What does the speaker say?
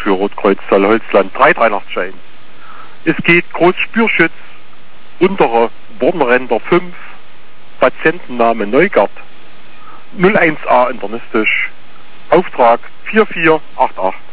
für Rotkreuz Saale-Holzland 3381. Es geht Großspürschütz, untere Bornränder 5, Patientenname Neugart, 01a internistisch, Auftrag 4488.